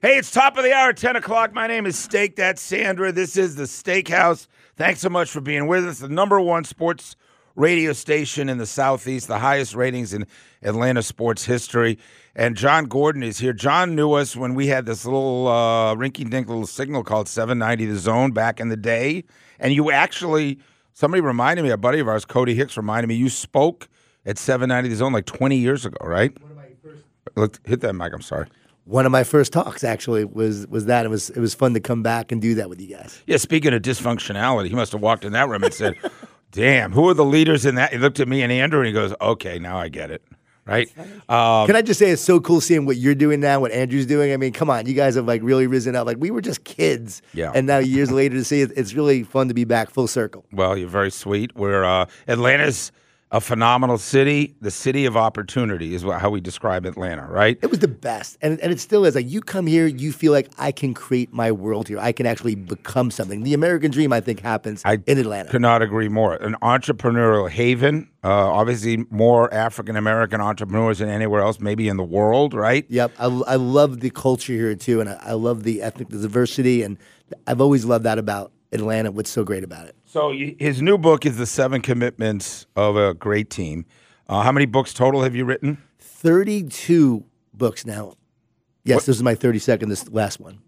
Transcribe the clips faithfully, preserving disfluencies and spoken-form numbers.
Hey, it's top of the hour, ten o'clock. My name is Steak. That's Sandra. This is the Steakhouse. Thanks so much for being with us. The number one sports radio station in the Southeast, the highest ratings in Atlanta sports history. And John Gordon is here. John knew us when we had this little uh, rinky-dink little signal called seven ninety The Zone back in the day. And you actually, somebody reminded me, a buddy of ours, Cody Hicks, reminded me, you spoke at seven ninety The Zone like twenty years ago, right? One of my first. Look, hit that mic, I'm sorry. One of my first talks actually was was that. It was it was fun to come back and do that with you guys. Yeah, speaking of dysfunctionality, he must have walked in that room and said, damn, who are the leaders in that? He looked at me and Andrew and he goes, okay, now I get it. Right? Um, Can I just say it's so cool seeing what you're doing now, what Andrew's doing? I mean, come on, you guys have like really risen up. Like we were just kids. Yeah. And now years later to see it, it's really fun to be back full circle. Well, you're very sweet. We're uh, Atlanta's a phenomenal city. The city of opportunity is what, how we describe Atlanta, right? It was the best. And, and it still is. Like you come here, you feel like I can create my world here. I can actually become something. The American dream, I think, happens I in Atlanta. Could not agree more. An entrepreneurial haven. Uh, obviously, more African-American entrepreneurs than anywhere else, maybe in the world, right? Yep. I, I love the culture here, too. And I, I love the ethnic diversity. And I've always loved that about Atlanta. What's so great about it? So his new book is The Seven Commitments of a Great Team. Uh, how many books total have you written? thirty-two books now. Yes, What? This is my thirty-second, this last one.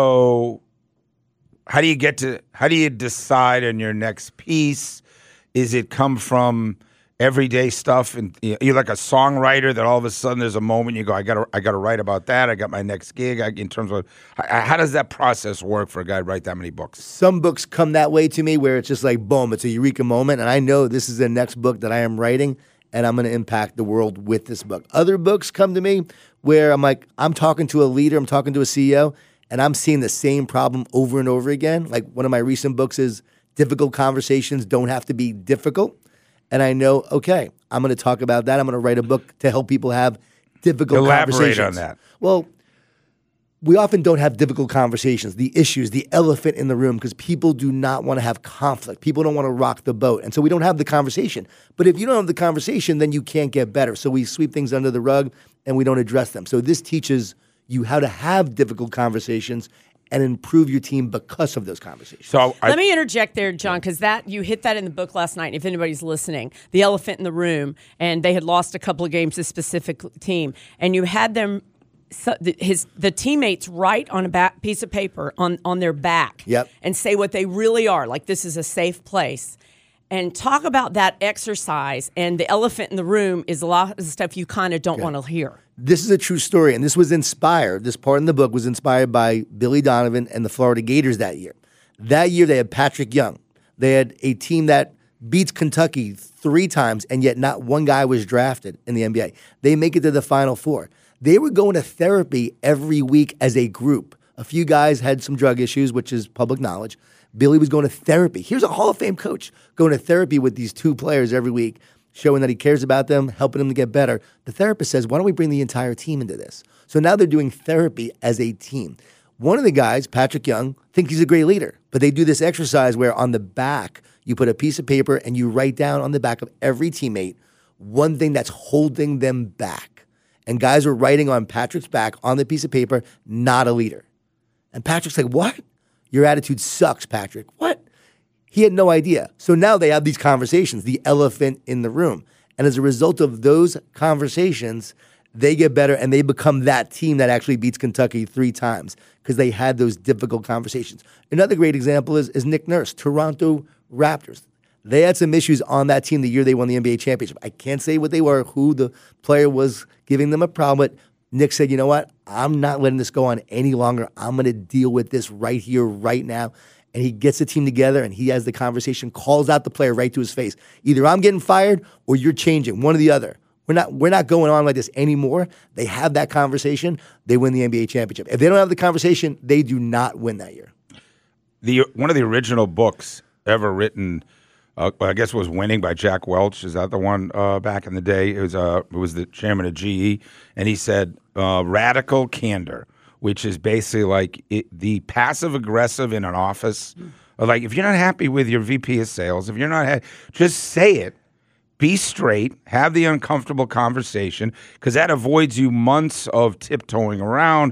So how do you get to, how do you decide on your next piece? Is it come from everyday stuff? And you know, you're like a songwriter that all of a sudden there's a moment you go, I gotta, I gotta write about that. I got my next gig. I, in terms of, how, how does that process work for a guy to write that many books? Some books come that way to me where it's just like, boom, it's a eureka moment. And I know this is the next book that I am writing and I'm going to impact the world with this book. Other books come to me where I'm like, I'm talking to a leader, I'm talking to a C E O, and I'm seeing the same problem over and over again. Like one of my recent books is Difficult Conversations Don't Have to Be Difficult. And I know, okay, I'm going to talk about that. I'm going to write a book to help people have difficult Elaborate conversations. on that. Well, we often don't have difficult conversations, the issues, the elephant in the room, because people do not want to have conflict. People don't want to rock the boat. And so we don't have the conversation. But if you don't have the conversation, then you can't get better. So we sweep things under the rug and we don't address them. So this teaches you how to have difficult conversations and improve your team because of those conversations. So I, Let me interject there, John, because that you hit that in the book last night. If anybody's listening, the elephant in the room, and they had lost a couple of games, this specific team, and you had them, so the, his the teammates write on a back, piece of paper on on their back, Yep. and say what they really are, like this is a safe place. And talk about that exercise. And the elephant in the room is a lot of the stuff you kind of don't want to hear. This is a true story, and this was inspired, this part in the book was inspired by Billy Donovan and the Florida Gators that year. That year, they had Patrick Young. They had a team that beats Kentucky three times, and yet not one guy was drafted in the N B A. They make it to the Final Four. They were going to therapy every week as a group. A few guys had some drug issues, which is public knowledge. Billy was going to therapy. Here's a Hall of Fame coach going to therapy with these two players every week, showing that he cares about them, helping them to get better. The therapist says, why don't we bring the entire team into this? So now they're doing therapy as a team. One of the guys, Patrick Young, thinks he's a great leader, but they do this exercise where on the back, you put a piece of paper and you write down on the back of every teammate one thing that's holding them back. And guys are writing on Patrick's back on the piece of paper, not a leader. And Patrick's like, what? Your attitude sucks, Patrick. What? He had no idea. So now they have these conversations, the elephant in the room. And as a result of those conversations, they get better and they become that team that actually beats Kentucky three times because they had those difficult conversations. Another great example is, is Nick Nurse, Toronto Raptors. They had some issues on that team the year they won the N B A championship. I can't say what they were, who the player was giving them a problem, but Nick said, you know what? I'm not letting this go on any longer. I'm going to deal with this right here, right now. And he gets the team together and he has the conversation, calls out the player right to his face. Either I'm getting fired or you're changing, one or the other. We're not we're not going on like this anymore. They have that conversation. They win the N B A championship. If they don't have the conversation, they do not win that year. The one of the original books ever written, uh, I guess, was Winning by Jack Welch. Is that the one uh, back in the day? It was uh, it was the chairman of G E, and he said uh, radical candor, which is basically like it, the passive aggressive in an office. Mm. Like if you're not happy with your V P of sales, if you're not ha- just say it. Be straight, have the uncomfortable conversation, because that avoids you months of tiptoeing around,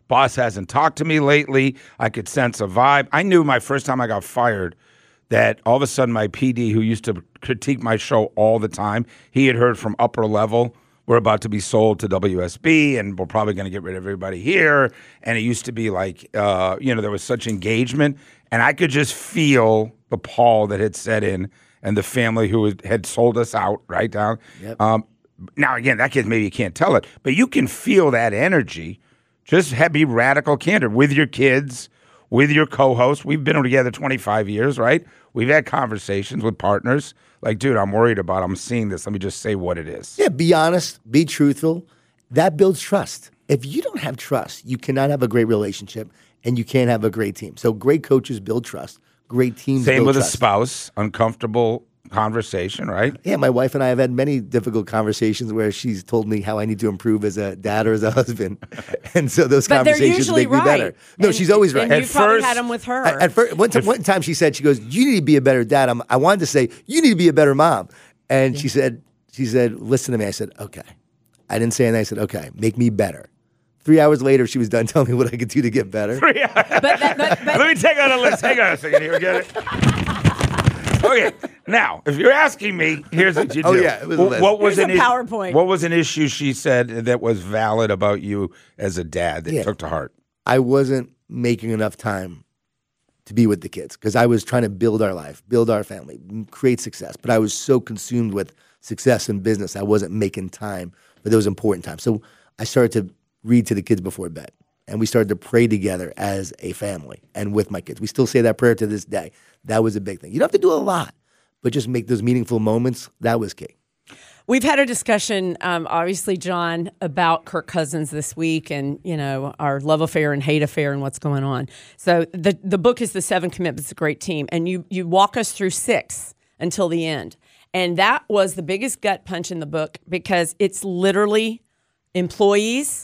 Boss hasn't talked to me lately. I could sense a vibe. I knew my first time I got fired that all of a sudden my P D, who used to critique my show all the time, he had heard from upper level, we're about to be sold to W S B, and we're probably going to get rid of everybody here. And it used to be like, uh, you know, there was such engagement. And I could just feel the pall that had set in and the family who had, had sold us out, right down. Yep. Um, now, again, that kid, maybe you can't tell it, but you can feel that energy. Just have, be radical candid with your kids, with your co-host. We've been together twenty-five years, right? We've had conversations with partners. Like, dude, I'm worried about, I'm seeing this. Let me just say what it is. Yeah, be honest, be truthful. That builds trust. If you don't have trust, you cannot have a great relationship and you can't have a great team. So great coaches build trust. Great teams Same build with trust. a spouse, uncomfortable conversation, right? Yeah, my wife and I have had many difficult conversations where she's told me how I need to improve as a dad or as a husband. And so those But they're conversations usually make me right. better. No, And- she's always right. And At you probably first- had them with her. At, at first, one, time, one time she said, she goes, you need to be a better dad. I'm, I wanted to say, you need to be a better mom. And she said, she said, listen to me. I said, okay. I didn't say anything. I said, okay, make me better. Three hours later, she was done telling me what I could do to get better. but, that, but, but Let me take out a list. Hang on a second here. Get it? Okay. Now, if you're asking me, here's what you do. Oh, yeah, it was a What, list. what was Here's an a is- PowerPoint. What was an issue she said that was valid about you as a dad that you Yeah. took to heart? I wasn't making enough time to be with the kids because I was trying to build our life, build our family, m- create success. But I was so consumed with success and business, I wasn't making time for those important times. So I started to read to the kids before bed. And we started to pray together as a family and with my kids. We still say that prayer to this day. That was a big thing. You don't have to do a lot, but just make those meaningful moments. That was key. We've had a discussion, um, obviously, John, about Kirk Cousins this week, and you know our love affair and hate affair and what's going on. So the the book is The Seven Commitments to a Great Team, and you you walk us through six until the end, and that was the biggest gut punch in the book because it's literally employees,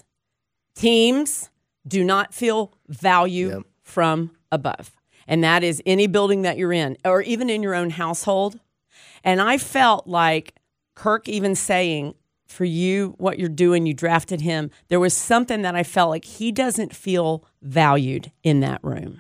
teams do not feel value Yep. from above, and that is any building that you're in, or even in your own household. And I felt like Kirk even saying, for you, what you're doing, you drafted him, there was something that I felt like he doesn't feel valued in that room.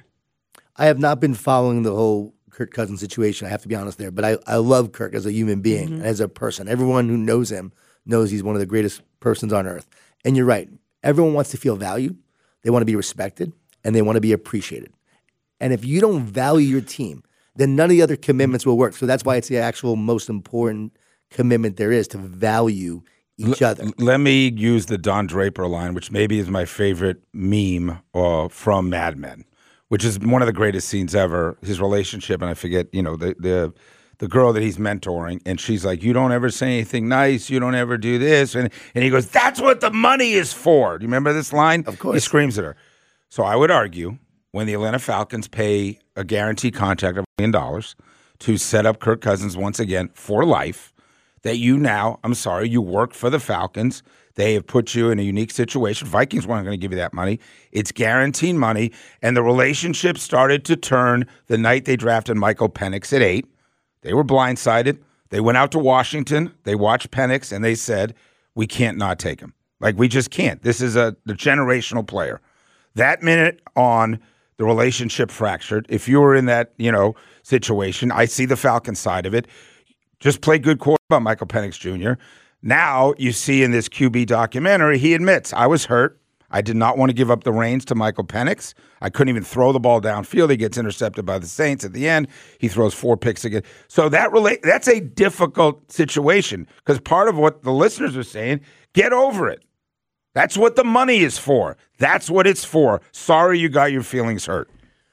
I have not been following the whole Kirk Cousins situation. I have to be honest there. But I, I love Kirk as a human being, Mm-hmm. and as a person. Everyone who knows him knows he's one of the greatest persons on earth. And you're right. Everyone wants to feel valued. They want to be respected, and they want to be appreciated. And if you don't value your team, then none of the other commitments will work. So that's why it's the actual most important commitment there is, to value each other. Let me use the Don Draper line, which maybe is my favorite meme uh, from Mad Men, which is one of the greatest scenes ever. His relationship, and I forget, you know, the the the girl that he's mentoring, and she's like, "You don't ever say anything nice. You don't ever do this," and and he goes, "That's what the money is for." Do you remember this line? Of course. He screams at her. So I would argue when the Atlanta Falcons pay a guaranteed contract of a million dollars to set up Kirk Cousins once again for life, that you now, I'm sorry, you work for the Falcons. They have put you in a unique situation. Vikings weren't going to give you that money. It's guaranteed money. And the relationship started to turn the night they drafted Michael Penix at eight. They were blindsided. They went out to Washington. They watched Penix, and they said, we can't not take him. Like, we just can't. This is a the generational player. That minute on, the relationship fractured. If you were in that, you know, situation, I see the Falcon side of it. Just play good quarterback about Michael Penix Junior Now you see in this Q B documentary, he admits, I was hurt. I did not want to give up the reins to Michael Penix. I couldn't even throw the ball downfield. He gets intercepted by the Saints at the end. He throws four picks again. So that relate that's a difficult situation because part of what the listeners are saying, get over it. That's what the money is for. That's what it's for. Sorry you got your feelings hurt.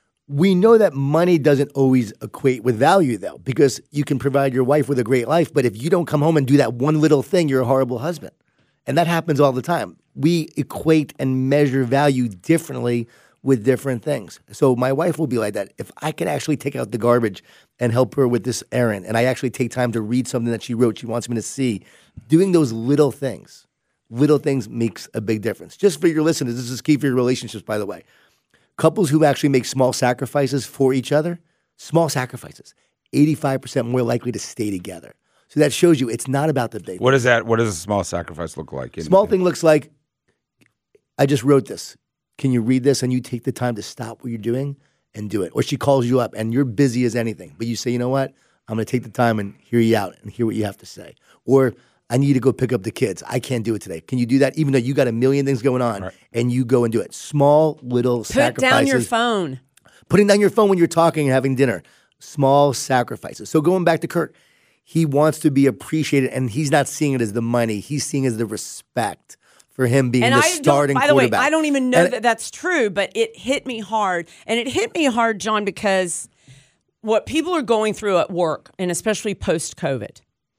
We know that money doesn't always equate with value, though, because you can provide your wife with a great life, but if you don't come home and do that one little thing, you're a horrible husband. And that happens all the time. We equate and measure value differently with different things. So my wife will be like that. If I could actually take out the garbage and help her with this errand, and I actually take time to read something that she wrote she wants me to see, doing those little things, little things makes a big difference. Just for your listeners, this is key for your relationships, by the way. Couples who actually make small sacrifices for each other, small sacrifices, eighty-five percent more likely to stay together. So that shows you it's not about the big What is that? What does a small sacrifice look like? In- Small thing looks like, I just wrote this. Can you read this? And you take the time to stop what you're doing and do it. Or she calls you up and you're busy as anything, but you say, you know what? I'm going to take the time and hear you out and hear what you have to say. Or I need to go pick up the kids. I can't do it today. Can you do that? Even though you got a million things going on, right, and you go and do it. Small little Put sacrifices. Put down your phone. Putting down your phone when you're talking and having dinner. Small sacrifices. So going back to Kirk, he wants to be appreciated, and he's not seeing it as the money. He's seeing it as the respect for him being and the I starting by the quarterback. way, I don't even know and, that that's true, but it hit me hard. And it hit me hard, John, because what people are going through at work, and especially post-COVID,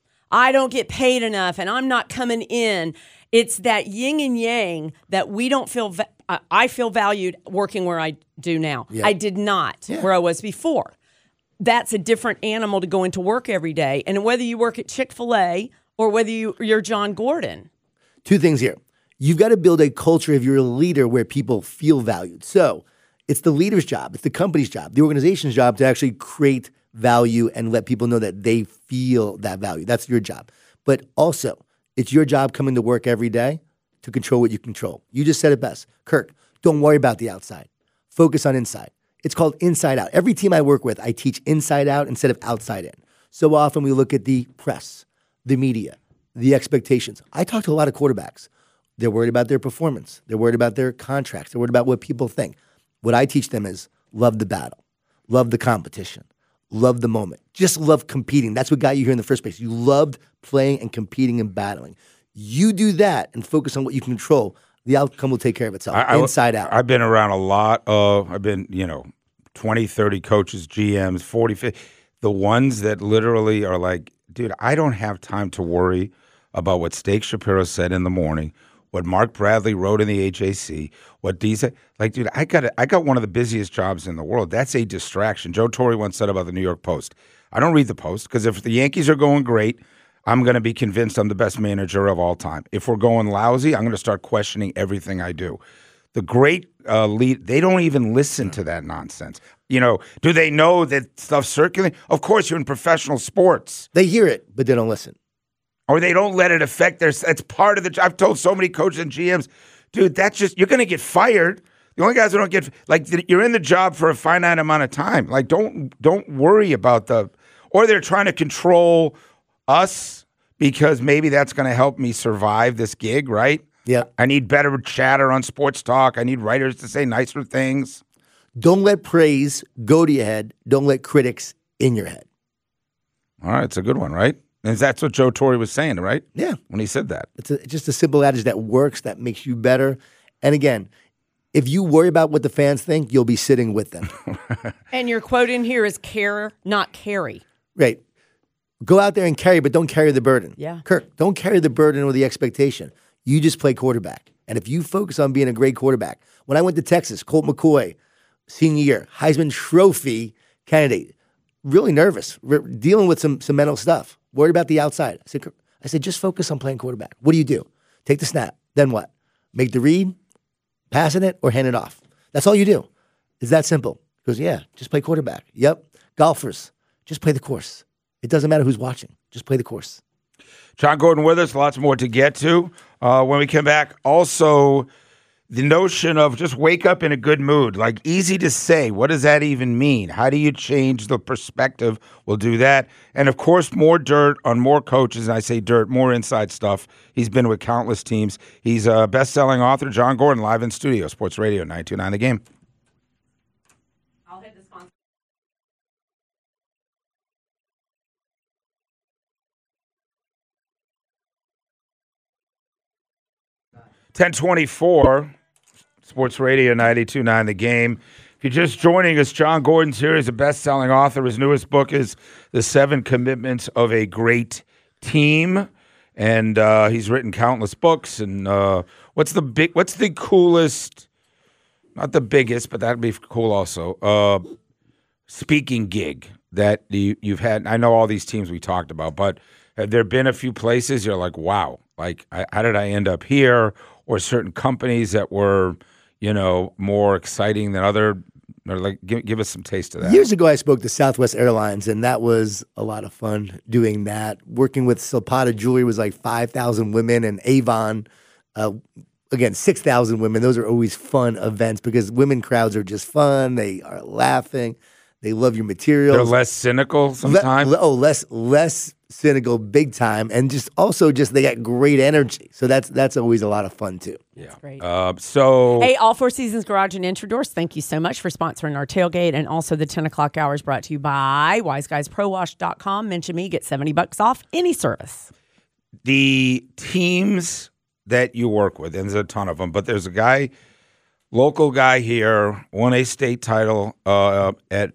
I don't get paid enough, and I'm not coming in. It's that yin and yang that we don't feel va- – I feel valued working where I do now. Yeah. I did not yeah. where I was before. That's a different animal to go into work every day. And whether you work at Chick-fil-A or whether you, you're John Gordon. Two things here. You've got to build a culture if you're a leader where people feel valued. So it's the leader's job. It's the company's job, the organization's job to actually create value and let people know that they feel that value. That's your job. But also, it's your job coming to work every day to control what you control. You just said it best. Kirk, don't worry about the outside. Focus on inside. It's called inside out. Every team I work with, I teach inside out instead of outside in. So often we look at the press, the media, the expectations. I talk to a lot of quarterbacks. They're worried about their performance. They're worried about their contracts. They're worried about what people think. What I teach them is love the battle, love the competition, love the moment. Just love competing. That's what got you here in the first place. You loved playing and competing and battling. You do that and focus on what you control. The outcome will take care of itself, I, inside I, out. I've been around a lot of, I've been, you know, twenty, thirty coaches, G Ms, forty, fifty. The ones that literally are like, dude, I don't have time to worry about what Steak Shapiro said in the morning, what Mark Bradley wrote in the H A C, what D said. Like, dude, I got a, I got one of the busiest jobs in the world. That's a distraction. Joe Torre once said about the New York Post, I don't read the Post because if the Yankees are going great, I'm going to be convinced I'm the best manager of all time. If we're going lousy, I'm going to start questioning everything I do. The great uh, lead, they don't even listen to that nonsense. You know, do they know that stuff's circulating? Of course, you're in professional sports. They hear it, but they don't listen. Or they don't let it affect their, that's part of the, I've told so many coaches and G Ms, dude, that's just, you're going to get fired. The only guys who don't get, like, you're in the job for a finite amount of time. Like, don't, don't worry about the, or they're trying to control us because maybe that's going to help me survive this gig, right? Yeah. I need better chatter on sports talk. I need writers to say nicer things. Don't let praise go to your head. Don't let critics in your head. All right, it's a good one, right? And that's what Joe Torre was saying, right? Yeah. When he said that. It's a, just a simple adage that works, that makes you better. And again, if you worry about what the fans think, you'll be sitting with them. And your quote in here is care, not carry. Right. Go out there and carry, but don't carry the burden. Yeah. Kirk, don't carry the burden or the expectation. You just play quarterback. And if you focus on being a great quarterback, when I went to Texas, Colt McCoy, senior year, Heisman Trophy candidate, really nervous, re- dealing with some some mental stuff, worried about the outside. I said, I said, just focus on playing quarterback. What do you do? Take the snap. Then what? Make the read, passing it, or hand it off. That's all you do. It's that simple. He goes, yeah, just play quarterback. Yep. Golfers, just play the course. It doesn't matter who's watching. Just play the course. John Gordon with us. Lots more to get to uh, when we come back. Also, the notion of just wake up in a good mood. Like, easy to say. What does that even mean? How do you change the perspective? We'll do that. And, of course, more dirt on more coaches. And I say dirt, more inside stuff. He's been with countless teams. He's a best-selling author, John Gordon, live in studio, Sports Radio, nine two nine The Game. I'll hit the sponsor. ten twenty-four, Sports Radio ninety-two nine The Game. If you're just joining us, John Gordon's here. He's a best-selling author. His newest book is The Seven Commitments of a Great Team, and uh, he's written countless books. And uh, what's the big? What's the coolest? Not the biggest, but that'd be cool also. Uh, speaking gig that you, you've had. I know all these teams we talked about, but have there been a few places you're like, wow, like I, how did I end up here? Or certain companies that were, you know, more exciting than other, or like give, give us some taste of that. Years ago, I spoke to Southwest Airlines, and that was a lot of fun doing that. Working with Zapata Jewelry was like five thousand women, and Avon, uh, again, six thousand women. Those are always fun events because women crowds are just fun. They are laughing. They love your materials. They're less cynical sometimes. Le- oh, less less cynical, big time, and just also just they got great energy. So that's that's always a lot of fun too. Yeah. That's great. Uh, so Hey, All Four Seasons Garage and Introdoors, thank you so much for sponsoring our tailgate, and also the ten o'clock hours brought to you by wise guys pro wash dot com. Mention me, get seventy bucks off any service. the teams that you work with, and there's a ton of them, but there's a guy, local guy here, won a state title uh, at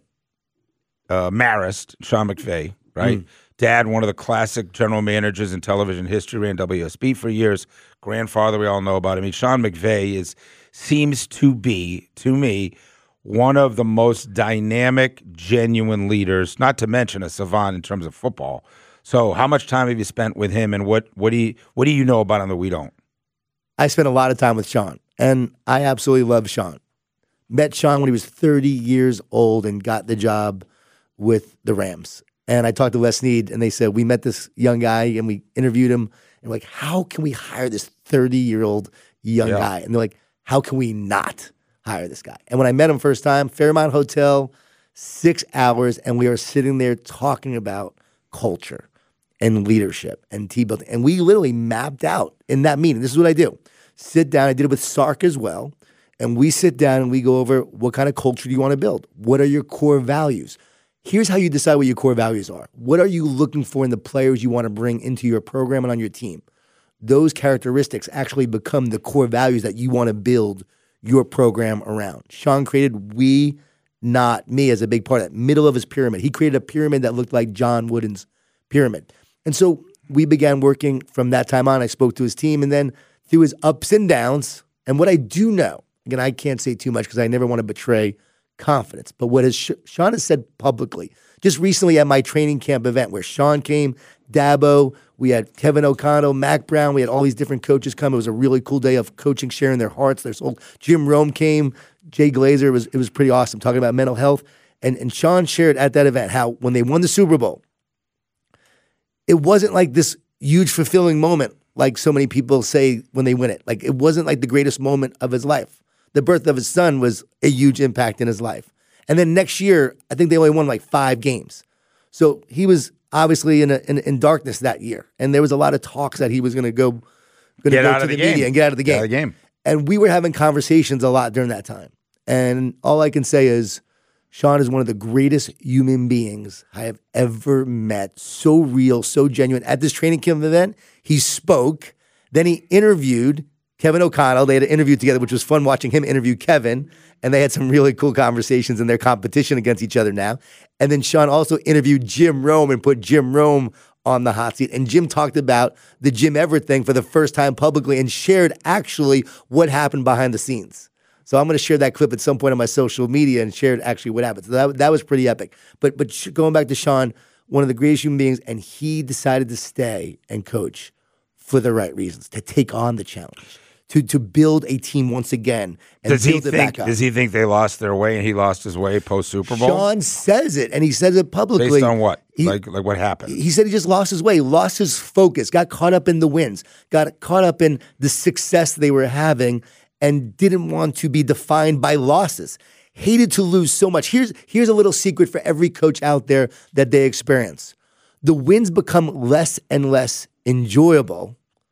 uh, Marist, Sean McVay, right? Mm. Dad, one of the classic general managers in television history, ran W S B for years. Grandfather, we all know about him. I mean, Sean McVay is seems to be, to me, one of the most dynamic, genuine leaders, not to mention a savant in terms of football. So how much time have you spent with him, and what, what, do, you, what do you know about him that we don't? I spent a lot of time with Sean, and I absolutely love Sean. Met Sean when he was thirty years old and got the job with the Rams. And I talked to Les Snead, and they said, we met this young guy, and we interviewed him. And we're like, how can we hire this thirty-year-old young yeah. guy? And they're like, how can we not hire this guy? And when I met him first time, Fairmont Hotel, six hours, and we were sitting there talking about culture and leadership and team building. And we literally mapped out in that meeting. This is what I do. Sit down. I did it with Sark as well. And we sit down and we go over what kind of culture do you want to build? What are your core values? Here's how you decide what your core values are. What are you looking for in the players you want to bring into your program and on your team? Those characteristics actually become the core values that you want to build your program around. Sean created We, Not Me as a big part of that. Middle of his pyramid. He created a pyramid that looked like John Wooden's pyramid. And so we began working from that time on. I spoke to his team, and then through his ups and downs. And what I do know, again, I can't say too much because I never want to betray confidence. But what has Sh- Sean has said publicly, just recently at my training camp event where Sean came, Dabo, we had Kevin O'Connell, Mac Brown, we had all these different coaches come. It was a really cool day of coaching, sharing their hearts, their soul. Jim Rome came, Jay Glazer, it was, it was pretty awesome, talking about mental health. And, and Sean shared at that event how when they won the Super Bowl, it wasn't like this huge fulfilling moment like so many people say when they win it. Like it wasn't like the greatest moment of his life. The birth of his son was a huge impact in his life. And then next year, I think they only won like five games. So he was obviously in a, in, in darkness that year. And there was a lot of talks that he was going to go, going to go to the, the media and get out of the game. Get out of the game. And we were having conversations a lot during that time. And all I can say is Sean is one of the greatest human beings I have ever met. So real, so genuine. At this training camp event, he spoke. Then he interviewed Kevin O'Connell. They had an interview together, which was fun watching him interview Kevin. And they had some really cool conversations in their competition against each other now. And then Sean also interviewed Jim Rome and put Jim Rome on the hot seat. And Jim talked about the Jim Everett thing for the first time publicly and shared actually what happened behind the scenes. So I'm going to share that clip at some point on my social media and share actually what happened. So that, that was pretty epic. But but going back to Sean, one of the greatest human beings, and he decided to stay and coach for the right reasons, to take on the challenge, to to build a team once again and does build he it think, back up. Does he think they lost their way and he lost his way post-Super Bowl? Sean says it, and he says it publicly. Based on what? He, like, like what happened? He said he just lost his way, lost his focus, got caught up in the wins, got caught up in the success they were having, and didn't want to be defined by losses. Hated to lose so much. Here's, here's a little secret for every coach out there that they experience. The wins become less and less enjoyable,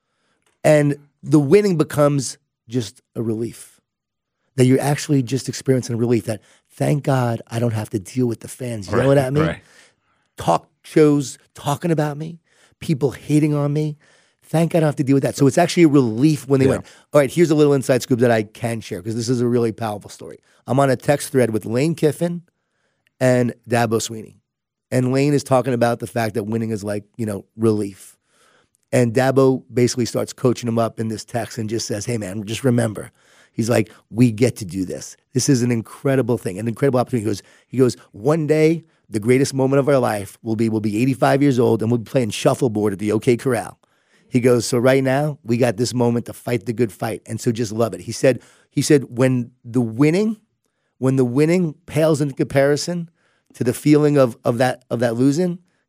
and the winning becomes just a relief. That you're actually just experiencing a relief that, thank God, I don't have to deal with the fans yelling right, at me, right. talk shows talking about me, people hating on me. Thank God I don't have to deal with that. So it's actually a relief when they yeah. win. All right, here's a little inside scoop that I can share because this is a really powerful story. I'm on a text thread with Lane Kiffin and Dabo Sweeney. And Lane is talking about the fact that winning is like, you know, relief. And Dabo basically starts coaching him up in this text and just says, hey, man, just remember. He's like, we get to do this. This is an incredible thing, an incredible opportunity. He goes, he goes, one day, the greatest moment of our life will be, we'll be eighty-five years old and we'll be playing shuffleboard at the OK Corral. He goes, so right now, we got this moment to fight the good fight. And so just love it. He said, he said, when the winning, when the winning pales in comparison to the feeling of, of that of that losing,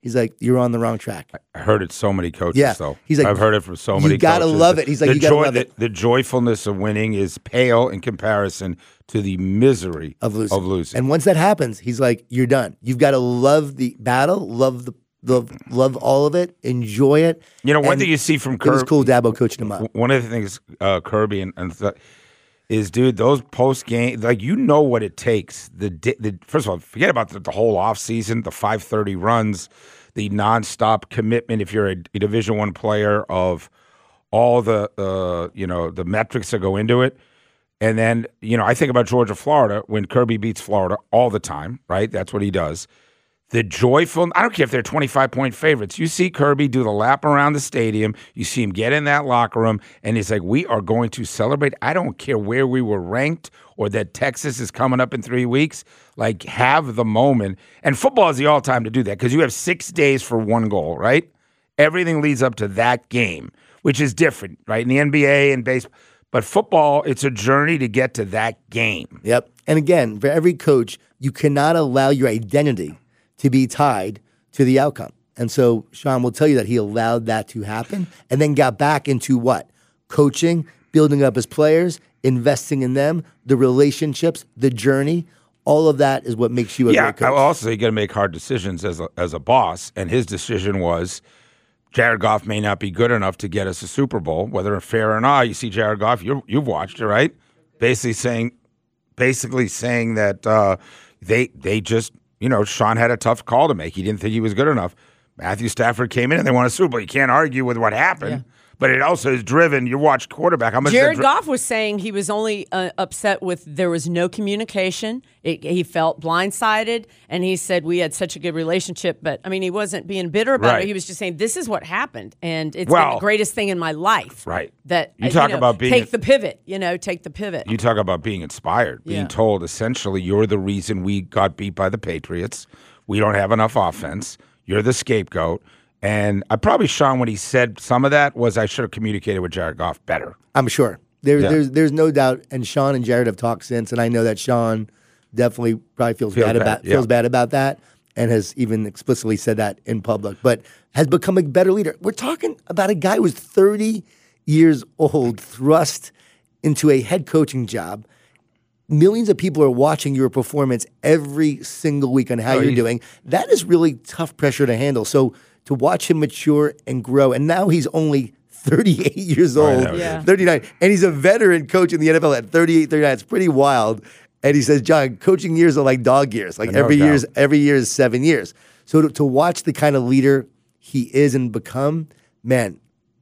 He's like, you're on the wrong track. I heard it so many coaches, Yeah. though. He's like, I've heard it from so you many gotta coaches. love it. He's like, the you gotta joy, love the, it. The joyfulness of winning is pale in comparison to the misery Of losing. Of losing. And once that happens, he's like, you're done. You've got to love the battle, love the love, love all of it, enjoy it. You know, one And thing you see from it was Kirby, cool Dabo coaching him up. one of the things uh, Kirby and, and th- is, dude, those post game, like, you know what it takes. The, di- the first of all, forget about the, the whole offseason, the five thirty runs, the nonstop commitment. If you're a, a Division One player, of all the uh, you know the metrics that go into it, and then you know I think about Georgia, Florida, when Kirby beats Florida all the time, right? That's what he does. The joyful, I don't care if they're twenty-five point favorites. You see Kirby do the lap around the stadium. You see him get in that locker room, and he's like, we are going to celebrate. I don't care where we were ranked or that Texas is coming up in three weeks. Like, have the moment. And football is the all-time to do that because you have six days for one goal, right? Everything leads up to that game, which is different, right? In the N B A and baseball. But football, it's a journey to get to that game. Yep. And again, for every coach, you cannot allow your identity to be tied to the outcome. And so Sean will tell you that he allowed that to happen and then got back into what? Coaching, building up his players, investing in them, the relationships, the journey. All of that is what makes you a Yeah, great coach. also you got to make hard decisions as a, as a boss. And his decision was Jared Goff may not be good enough to get us a Super Bowl, whether fair or not. You see Jared Goff, you're, you've watched it, right? Basically saying, basically saying that uh, they they just, you know, Sean had a tough call to make. He didn't think he was good enough. Matthew Stafford came in and they won a Super Bowl. You can't argue with what happened. Yeah. But it also is driven. You watch quarterback. How much Jared dri- Goff was saying he was only uh, upset with there was no communication. It, he felt blindsided, and he said we had such a good relationship. But I mean, he wasn't being bitter about Right. it. He was just saying this is what happened, and it's Well, been the greatest thing in my life. Right. That You uh, talk know, about being take a- the pivot. You know, take the pivot. You talk about being inspired, being Yeah. told essentially you're the reason we got beat by the Patriots. We don't have enough offense. You're the scapegoat. And I probably, Sean, when he said some of that, was I should have communicated with Jared Goff better. I'm sure. There, Yeah. There's there's no doubt. And Sean and Jared have talked since, and I know that Sean definitely probably feels, Feels bad, bad, about yeah. feels bad about that, and has even explicitly said that in public. But has become a better leader. We're talking about a guy who was thirty years old, thrust into a head coaching job. Millions of people are watching your performance every single week on how Oh, you're he- doing. That is really tough pressure to handle. So to watch him mature and grow, and now he's only thirty-eight years old, know, Yeah. thirty-nine, and he's a veteran coach in the N F L at thirty-eight, thirty-nine. It's pretty wild. And he says, John, coaching years are like dog years. Like No every doubt. year's every year is seven years. So to, to watch the kind of leader he is and become, man,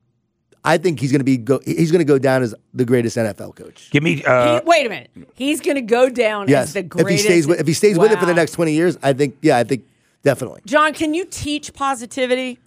I think he's going to be go, he's going to go down as the greatest N F L coach. Give me. Uh, He- wait a minute. He's going to go down Yes, as the if greatest. he stays with if he stays with it for the Wow. next twenty years, I think yeah, I think definitely. John, can you teach positivity?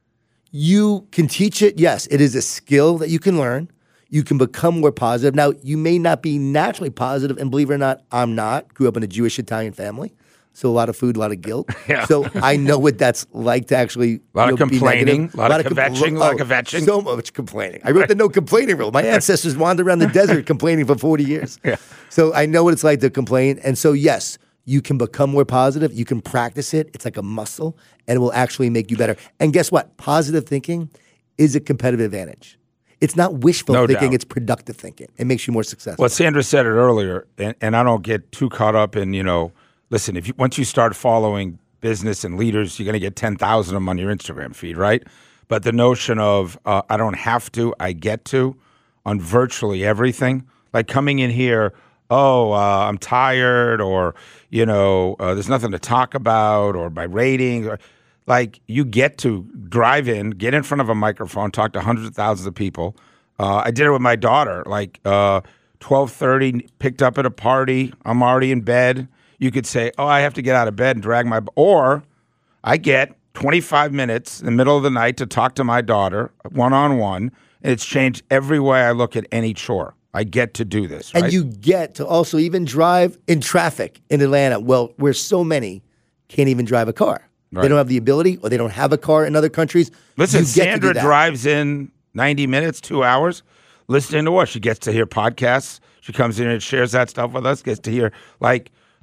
You can teach it. Yes, it is a skill that you can learn. You can become more positive. Now, you may not be naturally positive, and believe it or not, I'm not. Grew up in a Jewish Italian family, so a lot of food, a lot of guilt. Yeah. So I know what that's like to actually A lot of you know, be complaining, negative. a lot of com- kvetching, a lot of kvetching. So much complaining. I wrote the no complaining rule. My ancestors wandered around the desert complaining for forty years. Yeah. So I know what it's like to complain. And so, yes, you can become more positive. You can practice it. It's like a muscle, and it will actually make you better. And guess what? Positive thinking is a competitive advantage. It's not wishful No thinking. doubt. It's productive thinking. It makes you more successful. Well, Sandra said it earlier, and, and I don't get too caught up in, you know, listen, if you, once you start following business and leaders, you're going to get ten thousand of them on your Instagram feed, right? But the notion of uh, I don't have to, I get to, on virtually everything, like coming in here, oh, uh, I'm tired, or, you know, uh, there's nothing to talk about, or my ratings, or, like, you get to drive in, get in front of a microphone, talk to hundreds of thousands of people. Uh, I did it with my daughter, like uh, twelve thirty, picked up at a party. I'm already in bed. You could say, oh, I have to get out of bed and drag my... Or I get twenty-five minutes in the middle of the night to talk to my daughter one-on-one, and it's changed every way I look at any chore. I get to do this, right? And you get to also even drive in traffic in Atlanta, well, where so many can't even drive a car. They Right. don't have the ability, or they don't have a car in other countries. Listen, You get to do Sandra that. drives in ninety minutes, two hours, listening to what? She gets to hear podcasts. She comes in and shares that stuff with us, gets to hear, like,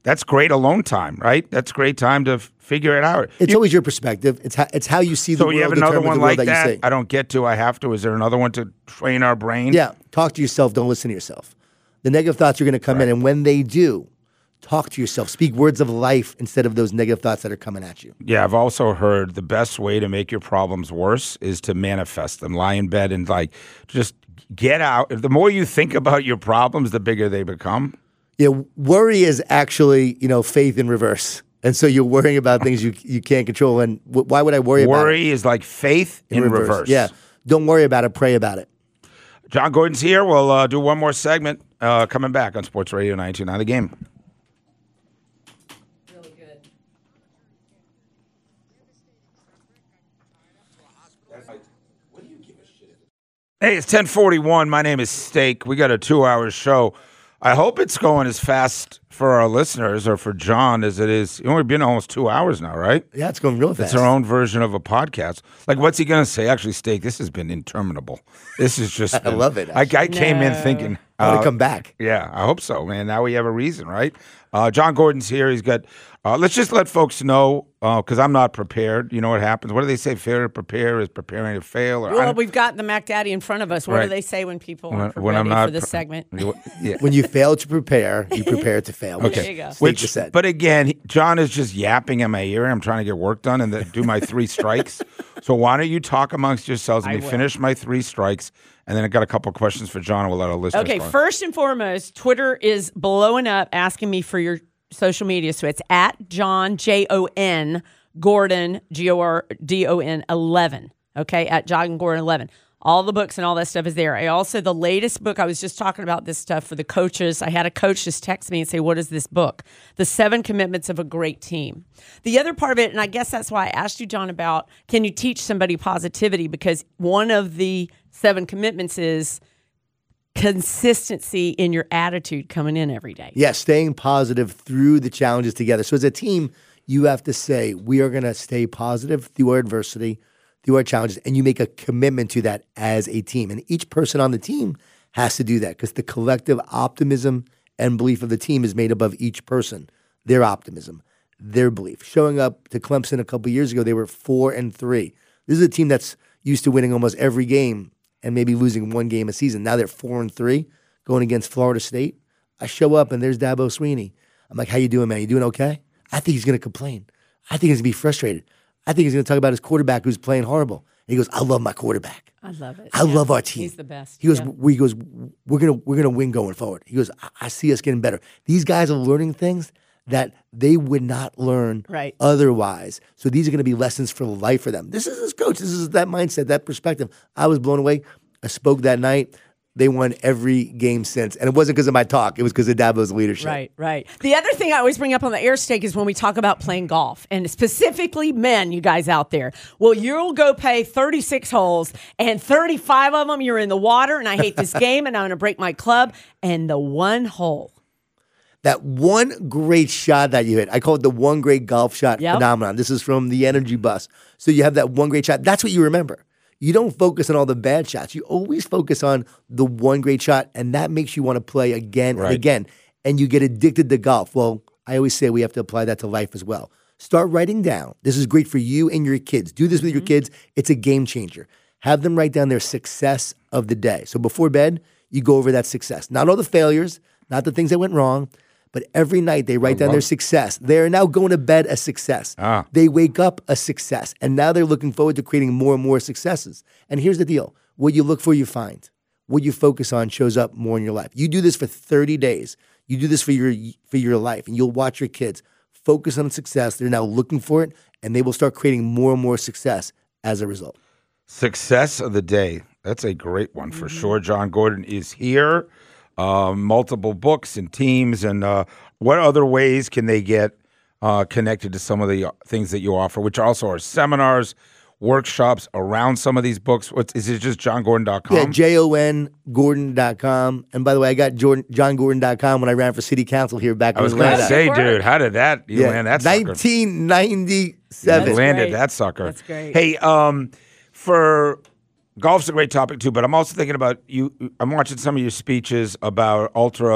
that's great alone time, right? That's great time to f- figure it out. It's You- always your perspective. It's how, it's how you see the so world. you have another determines one the world like that. that? You see. I don't get to. I have to. Is there another one to train our brain? Yeah, talk to yourself. Don't listen to yourself. The negative thoughts are going to come in, and when they do, talk to yourself. Speak words of life instead of those negative thoughts that are coming at you. Yeah, I've also heard the best way to make your problems worse is to manifest them. Lie in bed and like just get out. The more you think about your problems, the bigger they become. Yeah, worry is actually, you know, faith in reverse. And so you're worrying about things you you can't control. And w- why would I worry, about it? Worry is like faith in, reverse. Yeah, don't worry about it. Pray about it. John Gordon's here. We'll uh, do one more segment uh, coming back on Sports Radio nine two nine The Game. Really good. Hey, it's ten forty-one. My name is Steak. We got a two-hour show. I hope it's going as fast for our listeners or for John as it is. It's only been almost two hours now, right? Yeah, it's going real fast. It's our own version of a podcast. Like, what's he going to say? Actually, Steak, this has been interminable. This is just. I love it, I, I came in No. thinking. I want uh, to come back. Yeah, I hope so, man. Now we have a reason, right? Uh, John Gordon's here. He's got. Uh, let's just let folks know, because I'm not prepared. You know what happens? What do they say? Failure to prepare is preparing to fail. Or I Well, don't- we've got the Mac Daddy in front of us. What Right. do they say when people when, aren't when I'm ready not for this pre- segment? Yeah. When you fail to prepare, you prepare to fail. which There you go. Steak Which, just said. but again, he- John is just yapping in my ear. I'm trying to get work done and the, do my three strikes. So why don't you talk amongst yourselves and I me will. finish my three strikes, and then I got a couple of questions for John. And we'll let our listeners. Okay, go. first and foremost, Twitter is blowing up asking me for your social media. So it's at John, J O N, Gordon, G O R D O N eleven. Okay, at John Gordon eleven. All the books and all that stuff is there. I also, the latest book, I was just talking about this stuff for the coaches. I had a coach just text me and say, what is this book? The Seven Commitments of a Great Team. The other part of it, and I guess that's why I asked you, John, about can you teach somebody positivity? Because one of the seven commitments is consistency in your attitude coming in every day. Yeah, staying positive through the challenges together. So as a team, you have to say, we are going to stay positive through our adversity, through our challenges, and you make a commitment to that as a team. And each person on the team has to do that because the collective optimism and belief of the team is made up of each person, their optimism, their belief. Showing up to Clemson a couple years ago, they were four and three. This is a team that's used to winning almost every game and maybe losing one game a season. Now they're four and three going against Florida State. I show up and there's Dabo Sweeney. I'm like, how you doing, man? You doing okay? I think he's going to complain. I think he's going to be frustrated. I think he's going to talk about his quarterback who's playing horrible. And he goes, I love my quarterback. I love it. I Yeah. love our team. He's the best. He goes, Yeah. we goes, we're gonna we're gonna win going forward. He goes, I, I see us getting better. These guys are learning things that they would not learn Right. otherwise. So these are going to be lessons for life for them. This is his coach. This is that mindset, that perspective. I was blown away. I spoke that night. They won every game since. And it wasn't because of my talk. It was because of Dabo's leadership. Right, right. The other thing I always bring up on the air stake is when we talk about playing golf, and specifically men, you guys out there. Well, you'll go pay thirty-six holes, and thirty-five of them you're in the water, and I hate this game, and I'm going to break my club, and the one hole. That one great shot that you hit, I call it the one great golf shot Yep. phenomenon. This is from the Energy Bus. So you have that one great shot. That's what you remember. You don't focus on all the bad shots. You always focus on the one great shot, and that makes you want to play again Right. and again. And you get addicted to golf. Well, I always say we have to apply that to life as well. Start writing down. This is great for you and your kids. Do this with your kids. It's a game changer. Have them write down their success of the day. So before bed, you go over that success. Not all the failures, not the things that went wrong, but every night they write down their success. They are now going to bed a success. Ah. They wake up a success. And now they're looking forward to creating more and more successes. And here's the deal. What you look for, you find. What you focus on shows up more in your life. You do this for thirty days. You do this for your for your life, and you'll watch your kids focus on success. They're now looking for it, and they will start creating more and more success as a result. Success of the day. That's a great one for sure. John Gordon is here. Uh, multiple books and teams. And uh, what other ways can they get uh, connected to some of the things that you offer, which also are seminars, workshops around some of these books? What, is it just john gordon dot com? Yeah, J O N Gordon dot com. And by the way, I got Jordan, john gordon dot com when I ran for city council here back I in was going to Atlanta. say, Good dude, work. how did that, you Yeah, land that sucker? nineteen ninety-seven. You That's landed great. that sucker. That's great. Hey, um, for golf's a great topic too, but I'm also thinking about you. I'm watching some of your speeches about ultra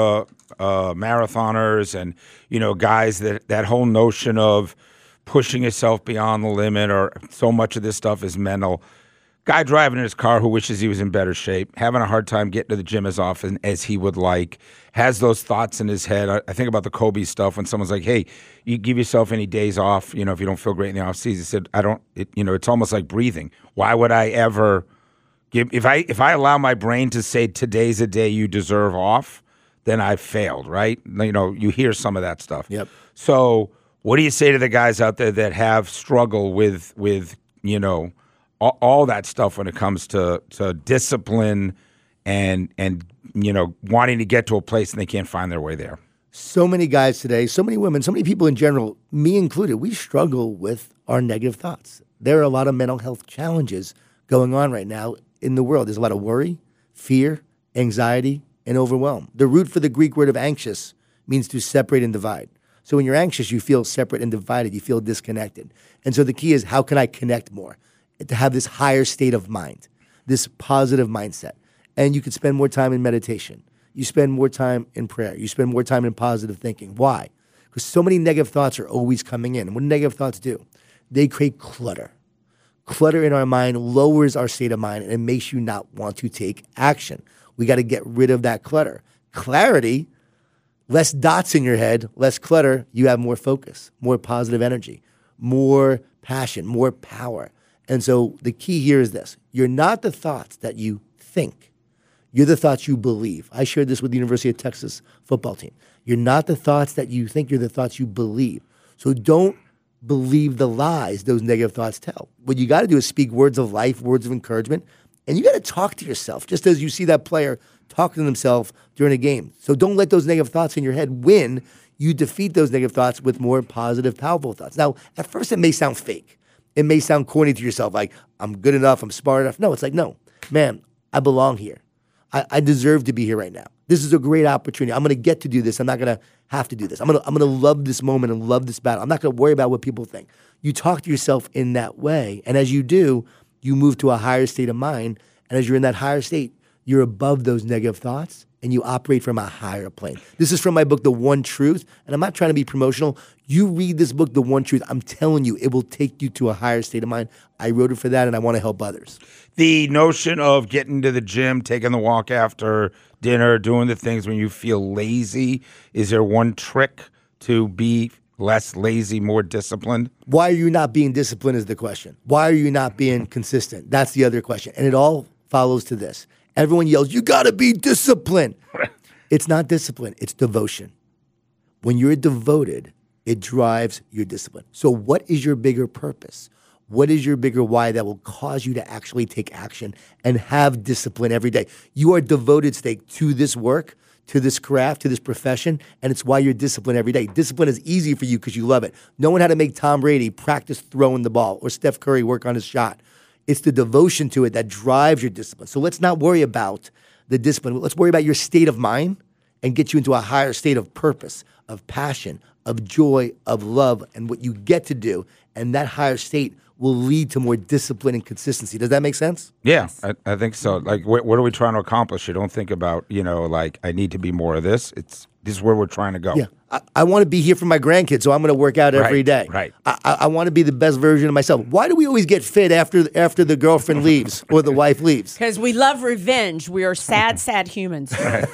uh, marathoners and, you know, guys that that whole notion of pushing yourself beyond the limit, or so much of this stuff is mental. Guy driving in his car who wishes he was in better shape, having a hard time getting to the gym as often as he would like, has those thoughts in his head. I, I think about the Kobe stuff when someone's like, hey, you give yourself any days off, you know, if you don't feel great in the off season. He said, I don't, it, you know, it's almost like breathing. Why would I ever give, if I, if I allow my brain to say today's a day you deserve off, then I've failed, right? You know, you hear some of that stuff. Yep. So what do you say to the guys out there that have struggled with, with, you know, all, all that stuff when it comes to, to discipline and, and, you know, wanting to get to a place and they can't find their way there? So many guys today, so many women, so many people in general, me included, we struggle with our negative thoughts. There are a lot of mental health challenges going on right now in the world. There's a lot of worry, fear, anxiety, and overwhelm. The root for the Greek word of anxious means to separate and divide. So when you're anxious, you feel separate and divided. You feel disconnected. And so the key is, how can I connect more? To have this higher state of mind, this positive mindset. And you could spend more time in meditation. You spend more time in prayer. You spend more time in positive thinking. Why? Because so many negative thoughts are always coming in. And what do negative thoughts do? They create clutter. Clutter in our mind lowers our state of mind, and it makes you not want to take action. We got to get rid of that clutter. Clarity, less dots in your head, less clutter, you have more focus, more positive energy, more passion, more power. And so the key here is this. You're not the thoughts that you think. You're the thoughts you believe. I shared this with the University of Texas football team. You're not the thoughts that you think. You're the thoughts you believe. So don't believe the lies those negative thoughts tell. What you got to do is speak words of life, words of encouragement, and you got to talk to yourself, just as you see that player talking to themselves during a game. So don't let those negative thoughts in your head win. You defeat those negative thoughts with more positive, powerful thoughts. Now, at first it may sound fake. It may sound corny to yourself, like, I'm good enough, I'm smart enough. No, it's like, no, man, I belong here. I, I deserve to be here right now. This is a great opportunity. I'm going to get to do this. I'm not going to have to do this. I'm going to I'm going to love this moment and love this battle. I'm not going to worry about what people think. You talk to yourself in that way, and as you do, you move to a higher state of mind, and as you're in that higher state, you're above those negative thoughts, and you operate from a higher plane. This is from my book, The One Truth, and I'm not trying to be promotional. You read this book, The One Truth, I'm telling you, it will take you to a higher state of mind. I wrote it for that, and I want to help others. The notion of getting to the gym, taking the walk after dinner, doing the things when you feel lazy, is there one trick to be less lazy, more disciplined? Why are you not being disciplined is the question. Why are you not being consistent? That's the other question. And it all follows to this. Everyone yells, you got to be disciplined. It's not discipline. It's devotion. When you're devoted, it drives your discipline. So what is your bigger purpose? What is your bigger why that will cause you to actually take action and have discipline every day? You are devoted, Steak, to this work, to this craft, to this profession, and it's why you're disciplined every day. Discipline is easy for you because you love it. No one had to make Tom Brady practice throwing the ball or Steph Curry work on his shot. It's the devotion to it that drives your discipline. So let's not worry about the discipline. Let's worry about your state of mind and get you into a higher state of purpose, of passion, of joy, of love, and what you get to do. And that higher state will lead to more discipline and consistency. Does that make sense? Yeah, I, I think so. Like, wh- what are we trying to accomplish? You don't think about, you know, like, I need to be more of this. It's this is where we're trying to go. Yeah, I, I want to be here for my grandkids, so I'm going to work out every right, day. Right. I, I, I want to be the best version of myself. Why do we always get fit after after the girlfriend leaves or the wife leaves? Because we love revenge. We are sad, sad humans.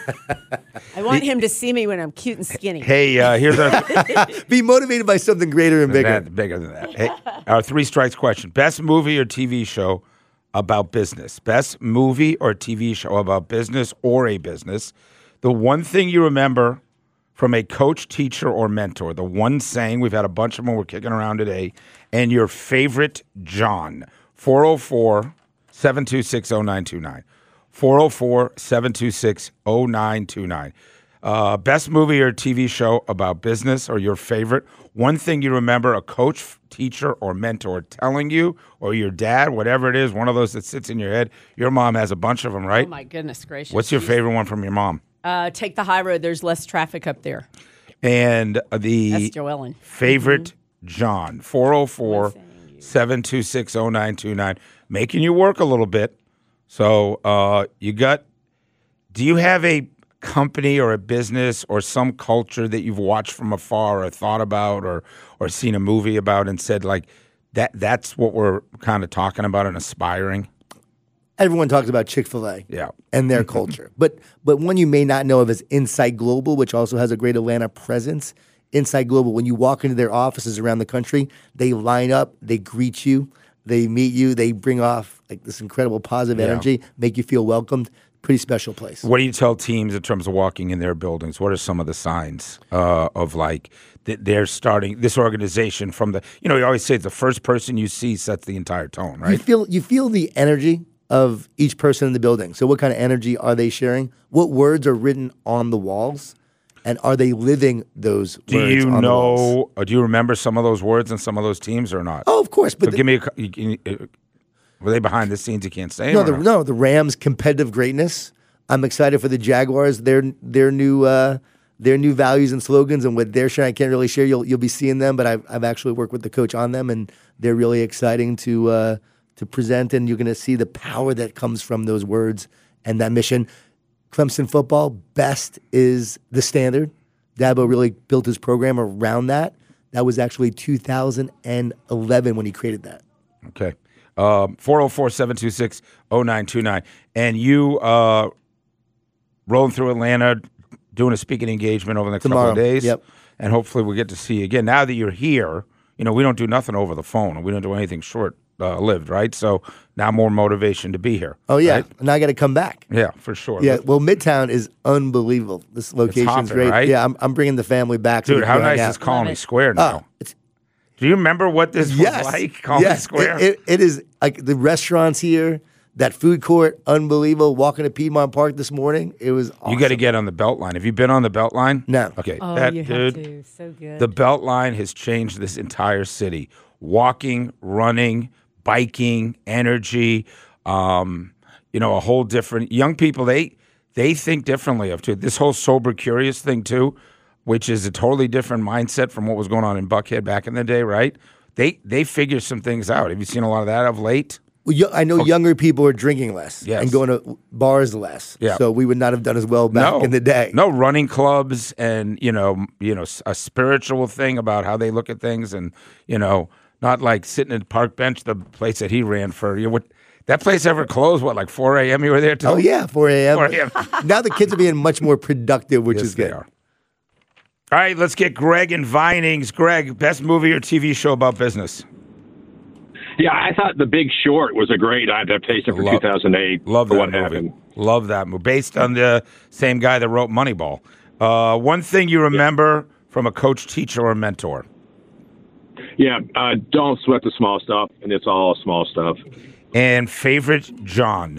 I want him to see me when I'm cute and skinny. Hey, uh, here's our be motivated by something greater and bigger. That, bigger than that. Hey, our three strikes question: best movie or T V show about business? Best movie or T V show about business or a business? The one thing you remember from a coach, teacher, or mentor. The one saying, we've had a bunch of them we're kicking around today, and your favorite John. four oh four, seven two six, oh nine two nine. four oh four, seven two six, oh nine two nine. Uh, best movie or T V show about business or your favorite. One thing you remember a coach, teacher, or mentor telling you, or your dad, whatever it is, one of those that sits in your head. Your mom has a bunch of them, right? Oh, my goodness gracious. What's your favorite one from your mom? Uh, take the high road. There's less traffic up there. And the That's Joellen. favorite mm-hmm. John, four oh four, seven two six, oh nine two nine. Making you work a little bit. So uh, you got, do you have a company or a business or some culture that you've watched from afar or thought about or or seen a movie about and said like that that's what we're kind of talking about and aspiring? Everyone talks about Chick-fil-A Yeah. and their culture. But but one you may not know of is Insight Global, which also has a great Atlanta presence. Insight Global, when you walk into their offices around the country, they line up, they greet you, they meet you, they bring off like this incredible positive Yeah. energy, make you feel welcomed. Pretty special place. What do you tell teams in terms of walking in their buildings? What are some of the signs uh, of like that they're starting this organization from the, you know, you always say the first person you see sets the entire tone, You right? feel you feel the energy of each person in the building. So what kind of energy are they sharing? What words are written on the walls? And are they living those Do words you on the walls? know, or do you remember some of those words in some of those teams or not? Oh, of course. But So the- give me a, cou- you, can- uh, were they behind the scenes? You can't say no, them the, or not? no, the Rams' competitive greatness. I'm excited for the Jaguars. Their their new uh, their new values and slogans and what they're sharing. I can't really share. You'll you'll be seeing them, but I've I've actually worked with the coach on them, and they're really exciting to uh, to present. And you're going to see the power that comes from those words and that mission. Clemson football, best is the standard. Dabo really built his program around that. That was actually two thousand eleven when he created that. Okay. Um, four oh four, seven two six, oh nine two nine. And you uh, rolling through Atlanta, doing a speaking engagement over the next Tomorrow. couple of days. Yep. And hopefully we'll get to see you again. Now that you're here, you know, we don't do nothing over the phone. We don't do anything short uh, lived, right? So now more motivation to be here. Oh yeah, right? now I got to come back. Yeah, for sure. Yeah, well, Midtown is unbelievable. This location's hopping, great. right? Yeah, I'm, I'm bringing the family back. so we Dude, can how go hang nice out. is Colony it. Square now? Oh, it's, Do you remember what this yes, was like, Colony yes. Square? It, it, it is like the restaurants here, that food court, unbelievable. Walking to Piedmont Park this morning, it was awesome. You got to get on the Beltline. Have you been on the Beltline? No. Okay, Oh, that you dude. have to. So good. The Beltline has changed this entire city. Walking, running, biking, energy. Um, you know, a whole different. Young people, they they think differently of too. This whole sober curious thing too, which is a totally different mindset from what was going on in Buckhead back in the day, right? They they figure some things out. Have you seen a lot of that of late? Well, yo- I know younger people are drinking less Yes. and going to bars less. Yeah. So we would not have done as well back in the day. No running clubs and you know, m- you know, s- a spiritual thing about how they look at things, and you know, not like sitting at the park bench, the place that he ran for. You know, what that place ever closed? What, like four a.m. You were there too? Oh yeah, four a.m. four a.m. Now the kids are being much more productive, which Yes, is they good. are. All right, let's get Greg and Vinings. Greg, best movie or T V show about business? Yeah, I thought The Big Short was a great adaptation for Love- two thousand eight. Love for that what movie. happened. Love that movie. Based on the same guy that wrote Moneyball. Uh, one thing you remember from a coach, teacher, or mentor? Yeah, uh, don't sweat the small stuff, and it's all small stuff. And favorite John?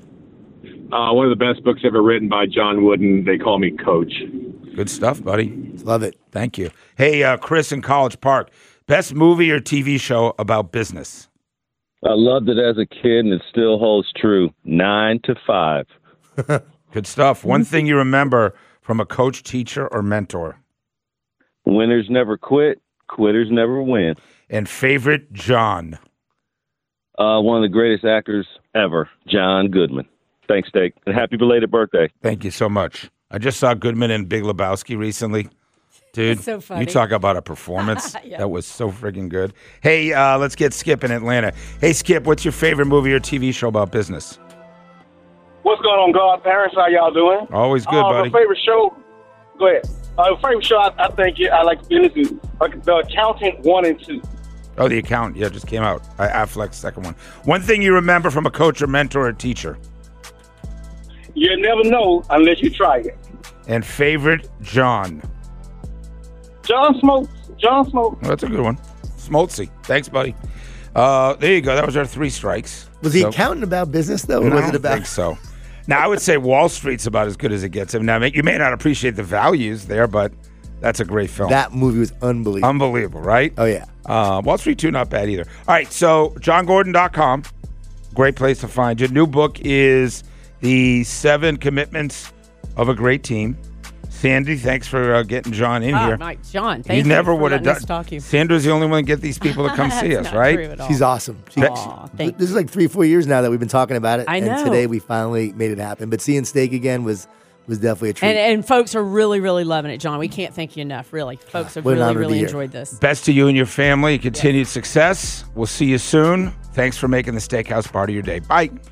Uh, one of the best books ever written by John Wooden. They call me Coach. Good stuff, buddy. Love it. Thank you. Hey, uh, Chris in College Park. Best movie or T V show about business? I loved it as a kid, and it still holds true. Nine to five. Good stuff. One thing you remember from a coach, teacher, or mentor? Winners never quit. Quitters never win. And favorite John? Uh, one of the greatest actors ever, John Goodman. Thanks, Steak, and happy belated birthday. Thank you so much. I just saw Goodman and Big Lebowski recently. Dude, That's so funny. you talk about a performance. Yeah. That was so freaking good. Hey, uh, let's get Skip in Atlanta. Hey, Skip, what's your favorite movie or T V show about business? What's going on, God parents? How y'all doing? Always good, uh, buddy. My favorite show. Go ahead. Uh, my favorite show. I, I think yeah, I like business is like The Accountant one and two. Oh, The Accountant. Yeah, just came out. I, Affleck's second one. One thing you remember from a coach or mentor or teacher? You never know unless you try it. And favorite John? John Smokes. John Smokes. Well, that's a good one. Smoltzy. Thanks, buddy. Uh, there you go. That was our three strikes. Was the So- accountant about business though, or No, was I it don't about? think so. Now, I would say Wall Street's about as good as it gets. Now, you may not appreciate the values there, but that's a great film. That movie was unbelievable. Unbelievable, right? oh yeah. Uh, Wall Street two, not bad either. All right, so john gordon dot com, great place to find you. New book is The Seven Commitments of a Great Team. Sandy, thanks for uh, getting John in Oh, here. Mike, John, thank you you never for would have letting done. us talk to you. Sandra's the only one to get these people to come see That's us, not right? true at all. She's awesome. She, Aw, thank this is like three, four years now that we've been talking about it, I and know. today we finally made it happen. But seeing Steak again was was definitely a treat. And, and folks are really, really loving it, John. We can't thank you enough, really. Folks have What an really, honor to be really here. enjoyed this. Best to you and your family. Continued success. We'll see you soon. Thanks for making the Steakhouse part of your day. Bye.